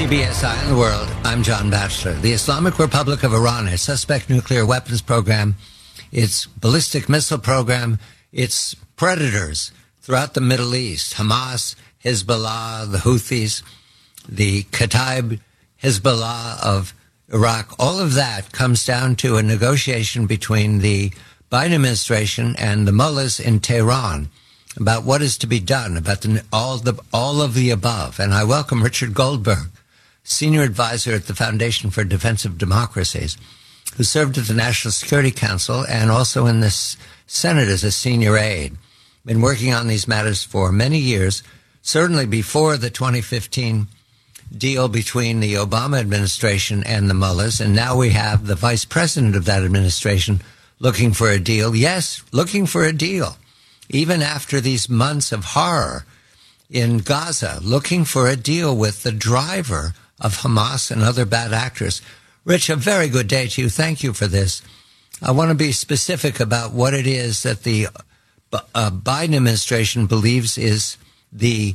CBS Eye on the World, I'm John Batchelor. The Islamic Republic of Iran, its suspect nuclear weapons program, its ballistic missile program, its predators throughout the Middle East, Hamas, Hezbollah, the Houthis, the Kataib Hezbollah of Iraq, all of that comes down to a negotiation between the Biden administration and the mullahs in Tehran about what is to be done, about all of the above. And I welcome Richard Goldberg, senior advisor at the Foundation for Defensive Democracies, who served at the National Security Council and also in the Senate as a senior aide. Been working on these matters for many years, certainly before the 2015 deal between the Obama administration and the mullahs. And now we have the vice president of that administration looking for a deal. Yes, looking for a deal. Even after these months of horror in Gaza, looking for a deal with the driver of Hamas and other bad actors. Rich, a very good day to you. Thank you for this. I want to be specific about what it is that the Biden administration believes is the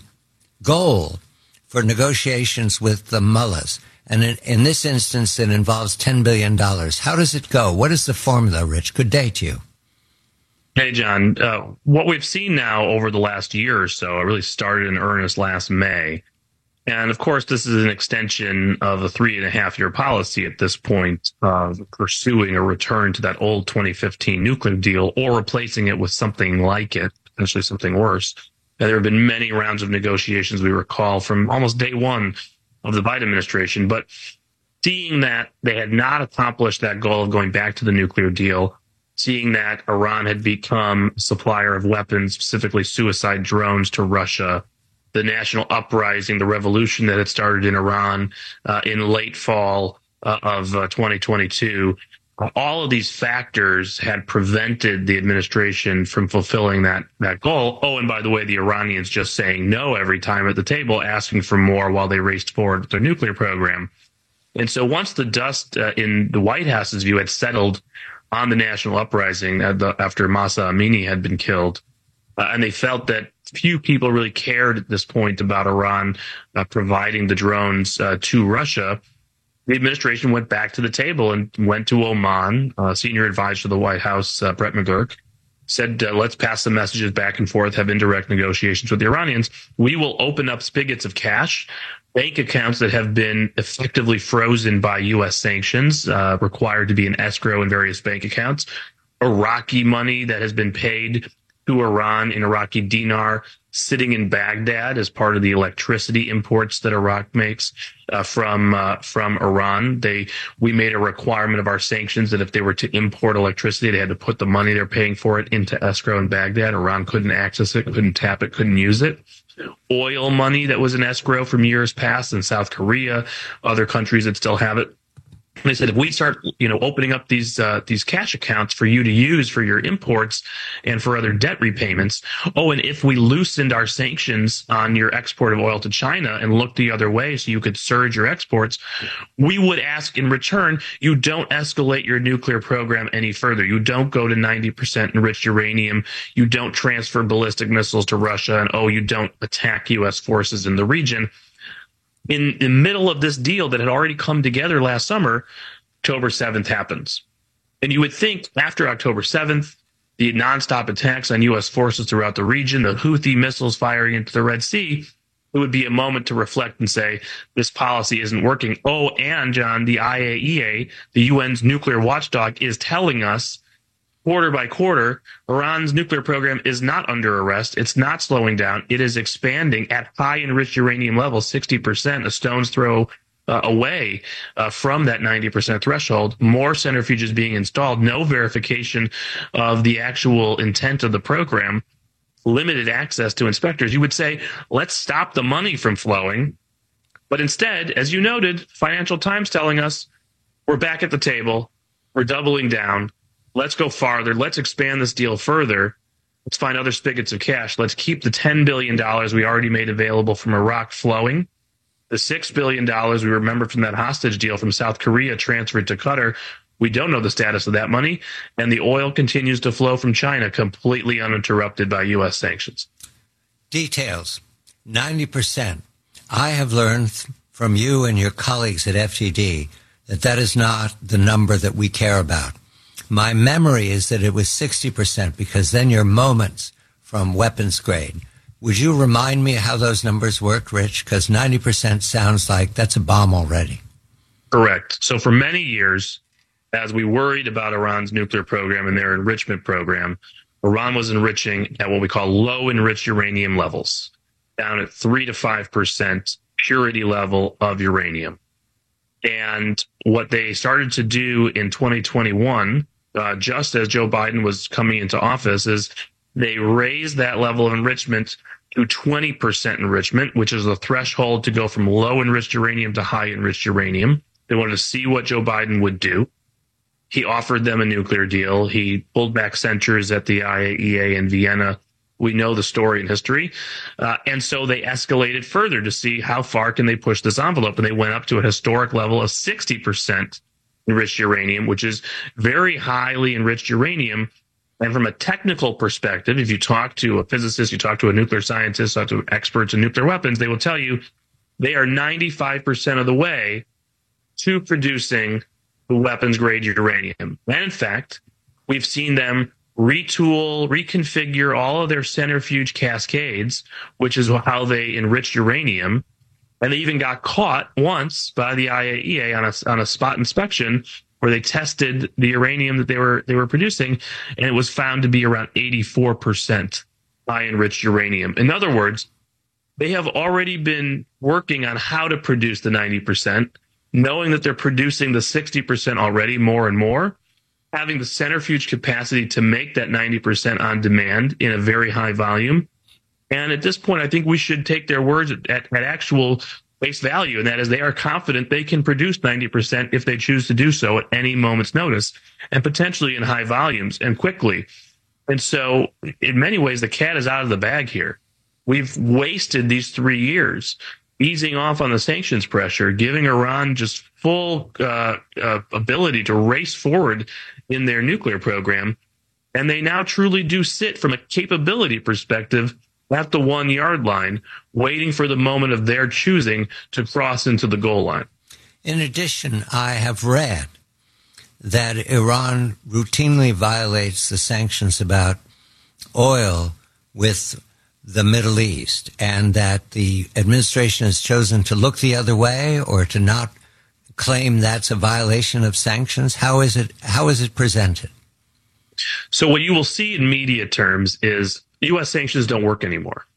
goal for negotiations with the mullahs. And in this instance, it involves $10 billion. How does it go? What is the formula, Rich? Good day to you. Hey, John. What we've seen now over the last year or so, it really started in earnest last May. And of course, this is an extension of a 3.5-year policy at this point, pursuing a return to that old 2015 nuclear deal or replacing it with something like it, potentially something worse. And there have been many rounds of negotiations, we recall, from almost day one of the Biden administration. But seeing that they had not accomplished that goal of going back to the nuclear deal, seeing that Iran had become a supplier of weapons, specifically suicide drones, to Russia, the national uprising, the revolution that had started in Iran in late fall of 2022, all of these factors had prevented the administration from fulfilling that goal. Oh, and by the way, the Iranians just saying no every time at the table, asking for more while they raced forward with their nuclear program. And so once the dust in the White House's view had settled on the national uprising after Mahsa Amini had been killed, and they felt that few people really cared at this point about Iran providing the drones to Russia, the administration went back to the table and went to Oman. Senior advisor to the White House, Brett McGurk, said, let's pass the messages back and forth, have indirect negotiations with the Iranians. We will open up spigots of cash, bank accounts that have been effectively frozen by U.S. sanctions, required to be in escrow in various bank accounts, Iraqi money that has been paid to Iran in Iraqi dinar, sitting in Baghdad as part of the electricity imports that Iraq makes from Iran. We made a requirement of our sanctions that if they were to import electricity, they had to put the money they're paying for it into escrow in Baghdad. Iran couldn't access it, couldn't tap it, couldn't use it. Oil money that was in escrow from years past in South Korea, other countries that still have it. And they said, if we start, opening up these cash accounts for you to use for your imports and for other debt repayments. Oh, and if we loosened our sanctions on your export of oil to China and looked the other way so you could surge your exports, we would ask in return, you don't escalate your nuclear program any further. You don't go to 90% enriched uranium. You don't transfer ballistic missiles to Russia. And you don't attack U.S. forces in the region. In the middle of this deal that had already come together last summer, October 7th happens. And you would think after October 7th, the nonstop attacks on U.S. forces throughout the region, the Houthi missiles firing into the Red Sea, it would be a moment to reflect and say, this policy isn't working. Oh, and John, the IAEA, the UN's nuclear watchdog, is telling us quarter by quarter, Iran's nuclear program is not under arrest. It's not slowing down. It is expanding at high enriched uranium levels, 60%, a stone's throw away from that 90% threshold. More centrifuges being installed, no verification of the actual intent of the program, limited access to inspectors. You would say, let's stop the money from flowing. But instead, as you noted, Financial Times telling us, we're back at the table. We're doubling down. Let's go farther. Let's expand this deal further. Let's find other spigots of cash. Let's keep the $10 billion we already made available from Iraq flowing. The $6 billion we remember from that hostage deal from South Korea transferred to Qatar. We don't know the status of that money. And the oil continues to flow from China completely uninterrupted by U.S. sanctions. Details. 90%. I have learned from you and your colleagues at FTD that that is not the number that we care about. My memory is that it was 60% because then your moments from weapons grade. Would you remind me how those numbers worked, Rich? Because 90% sounds like that's a bomb already. Correct. So for many years, as we worried about Iran's nuclear program and their enrichment program, Iran was enriching at what we call low enriched uranium levels, down at 3 to 5% purity level of uranium. And what they started to do in 2021, just as Joe Biden was coming into office, is they raised that level of enrichment to 20% enrichment, which is the threshold to go from low enriched uranium to high enriched uranium. They wanted to see what Joe Biden would do. He offered them a nuclear deal. He pulled back censures at the IAEA in Vienna. We know the story and history. And so they escalated further to see how far can they push this envelope. And they went up to a historic level of 60% enriched uranium, which is very highly enriched uranium. And from a technical perspective, if you talk to a physicist, you talk to a nuclear scientist, talk to experts in nuclear weapons, they will tell you they are 95% of the way to producing the weapons grade uranium. And in fact, we've seen them retool, reconfigure all of their centrifuge cascades, which is how they enrich uranium. And they even got caught once by the IAEA on a spot inspection where they tested the uranium that they were producing, and it was found to be around 84% high enriched uranium. In other words, they have already been working on how to produce the 90%, knowing that they're producing the 60% already more and more, having the centrifuge capacity to make that 90% on demand in a very high volume. And at this point, I think we should take their words at actual face value, and that is they are confident they can produce 90% if they choose to do so at any moment's notice, and potentially in high volumes and quickly. And so in many ways, the cat is out of the bag here. We've wasted these 3 years easing off on the sanctions pressure, giving Iran just full ability to race forward in their nuclear program. And they now truly do sit from a capability perspective at the 1 yard line, waiting for the moment of their choosing to cross into the goal line. In addition, I have read that Iran routinely violates the sanctions about oil with the Middle East, and that the administration has chosen to look the other way or to not claim that's a violation of sanctions. How is it presented? So what you will see in media terms is U.S. sanctions don't work anymore.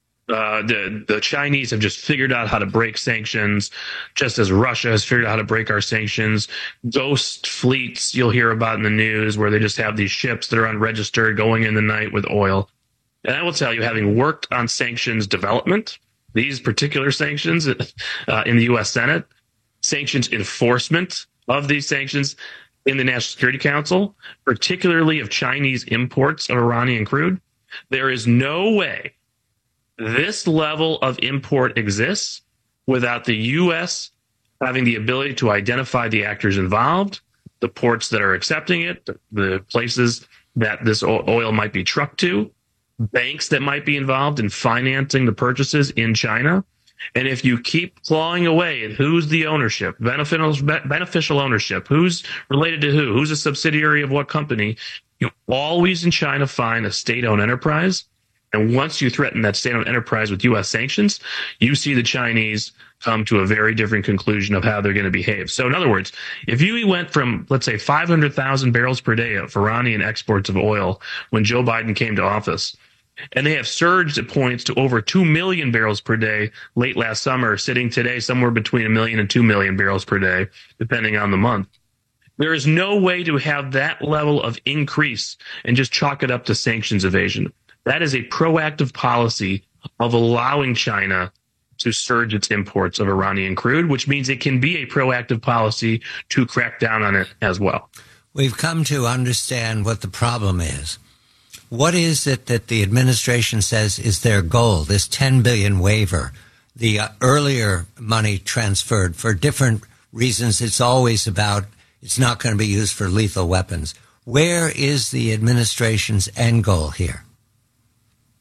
The Chinese have just figured out how to break sanctions, just as Russia has figured out how to break our sanctions. Ghost fleets you'll hear about in the news where they just have these ships that are unregistered going in the night with oil. And I will tell you, having worked on sanctions development, these particular sanctions in the U.S. Senate, sanctions enforcement of these sanctions in the National Security Council, particularly of Chinese imports of Iranian crude, there is no way this level of import exists without the U.S. having the ability to identify the actors involved, the ports that are accepting it, the places that this oil might be trucked to, banks that might be involved in financing the purchases in China. And if you keep clawing away at who's the ownership, beneficial ownership, who's related to who's a subsidiary of what company, you always in China find a state-owned enterprise. And once you threaten that state-owned enterprise with U.S. sanctions, you see the Chinese come to a very different conclusion of how they're going to behave. So in other words, if you went from, let's say, 500,000 barrels per day of Iranian exports of oil when Joe Biden came to office, and they have surged at points to over 2 million barrels per day late last summer, sitting today somewhere between 1 million and 2 million barrels per day, depending on the month. There is no way to have that level of increase and just chalk it up to sanctions evasion. That is a proactive policy of allowing China to surge its imports of Iranian crude, which means it can be a proactive policy to crack down on it as well. We've come to understand what the problem is. What is it that the administration says is their goal, this $10 billion waiver, the earlier money transferred for different reasons? It's always about it's not going to be used for lethal weapons. Where is the administration's end goal here?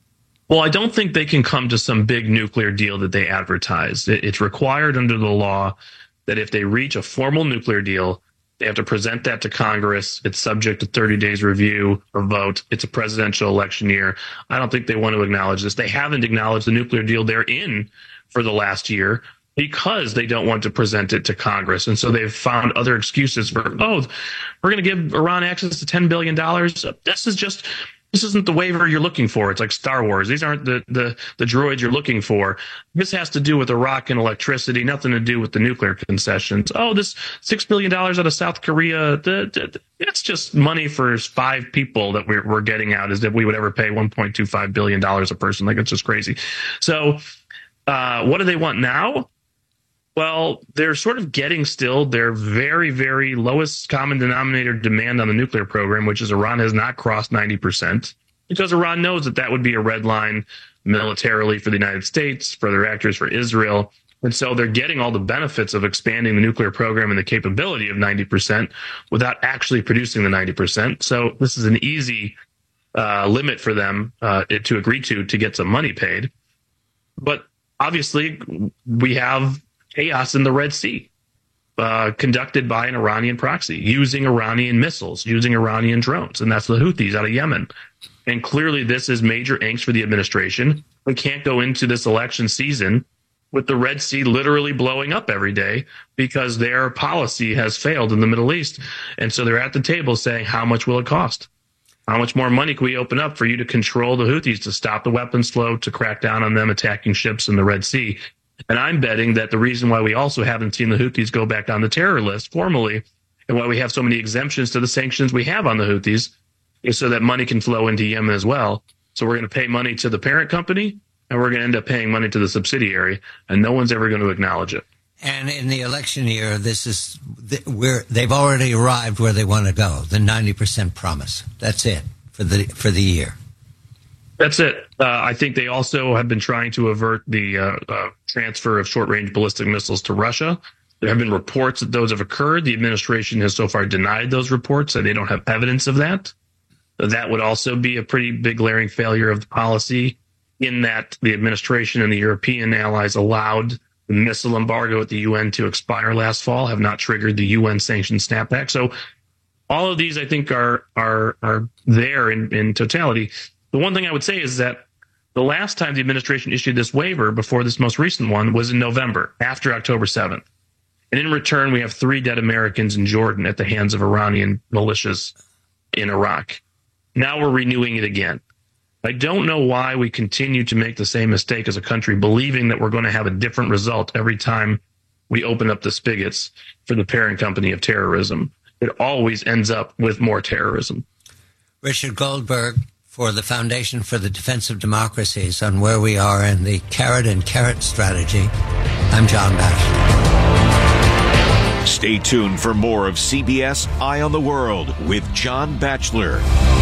Well, I don't think they can come to some big nuclear deal that they advertise. It's required under the law that if they reach a formal nuclear deal, they have to present that to Congress. It's subject to 30 days review or vote. It's a presidential election year. I don't think they want to acknowledge this. They haven't acknowledged the nuclear deal they're in for the last year because they don't want to present it to Congress. And so they've found other excuses for, we're going to give Iran access to $10 billion. This isn't the waiver you're looking for. It's like Star Wars. These aren't the droids you're looking for. This has to do with Iraq and electricity, nothing to do with the nuclear concessions. This $6 billion out of South Korea, that's just money for 5 people that we're getting out, as if we would ever pay $1.25 billion a person. Like, it's just crazy. So what do they want now? Well, they're sort of getting still their very, very lowest common denominator demand on the nuclear program, which is Iran has not crossed 90%, because Iran knows that would be a red line militarily for the United States, for their actors, for Israel. And so they're getting all the benefits of expanding the nuclear program and the capability of 90% without actually producing the 90%. So this is an easy limit for them to agree to get some money paid. But obviously, we have chaos in the Red Sea, conducted by an Iranian proxy, using Iranian missiles, using Iranian drones, and that's the Houthis out of Yemen. And clearly this is major angst for the administration. We can't go into this election season with the Red Sea literally blowing up every day because their policy has failed in the Middle East. And so they're at the table saying, how much will it cost? How much more money can we open up for you to control the Houthis, to stop the weapons flow, to crack down on them attacking ships in the Red Sea? And I'm betting that the reason why we also haven't seen the Houthis go back on the terror list formally, and why we have so many exemptions to the sanctions we have on the Houthis, is so that money can flow into Yemen as well. So we're going to pay money to the parent company, and we're going to end up paying money to the subsidiary, and no one's ever going to acknowledge it. And in the election year, they've already arrived where they want to go, the 90% promise. That's it for the year. That's it. I think they also have been trying to avert the transfer of short-range ballistic missiles to Russia. There have been reports that those have occurred. The administration has so far denied those reports, and they don't have evidence of that. That would also be a pretty big glaring failure of the policy, in that the administration and the European allies allowed the missile embargo at the UN to expire last fall, have not triggered the UN sanctioned snapback. So all of these, I think, are there in totality. The one thing I would say is that the last time the administration issued this waiver, before this most recent one, was in November, after October 7th. And in return, we have 3 dead Americans in Jordan at the hands of Iranian militias in Iraq. Now we're renewing it again. I don't know why we continue to make the same mistake as a country, believing that we're going to have a different result every time we open up the spigots for the parent company of terrorism. It always ends up with more terrorism. Richard Goldberg, for the Foundation for the Defense of Democracies, on where we are in the carrot and carrot strategy. I'm John Batchelor. Stay tuned for more of CBS Eye on the World with John Batchelor.